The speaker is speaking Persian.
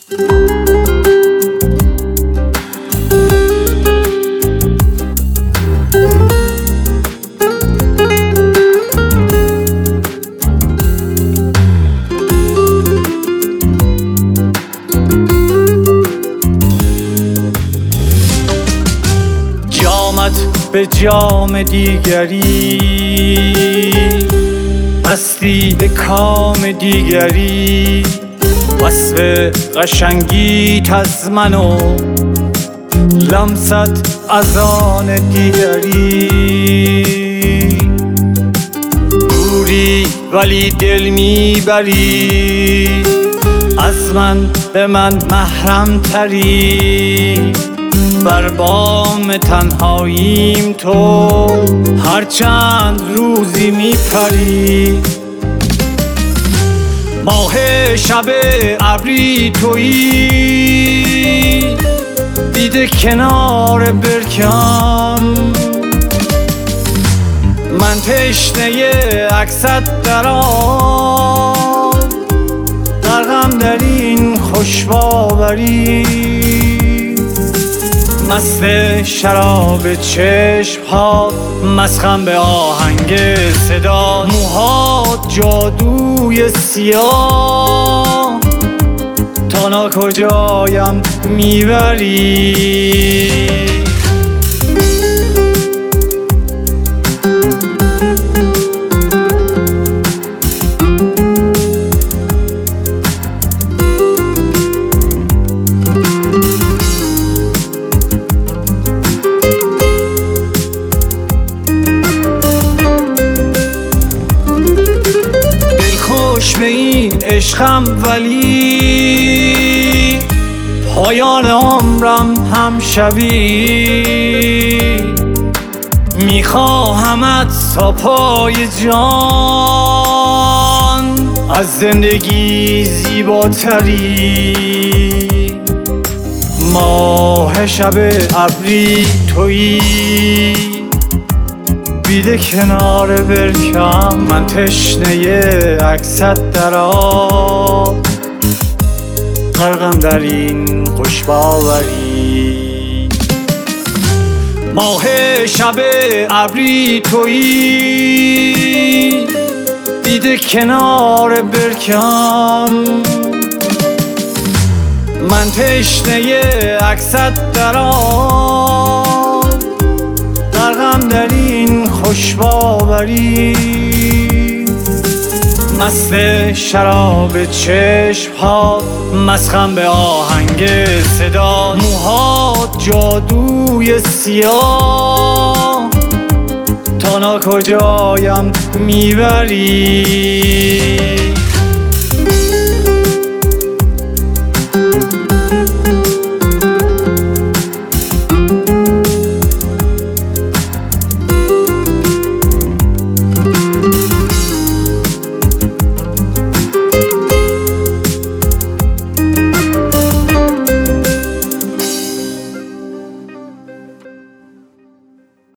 به جام دیگری، مستی به کام دیگری، وصف قشنگیت از من و لمست از آن دیگری. دوری ولی دل میبری، از من به من محرم تری، بر بام تنهاییم تو هر چند روزی میپری. ماه شب ابری تویی، دیده کنار برکم، من تشنه عکست در آن، غرقم در این خوش باوری. مست شراب چشم ها، مسخم به آهنگ صدا، موهات جادوی سیاه، تا ناکجایم میبری. به این عشقم ولی پایان عمرم هم شوی، میخواهمت تا پای جان، از زندگی زیباتری. ماه شب ابری تویی، بیده کنار برکم، من تشنه عکست در آب، غرقم در این خوش باوری. ماه شب ابری تویی، بیده کنار برکم، من تشنه عکست در آب، غرقم در این خوش باوری. مست شراب چشم ها، مسخم به آهنگ صدا، موهات جادوی سیاه، تا ناکجایم میبری.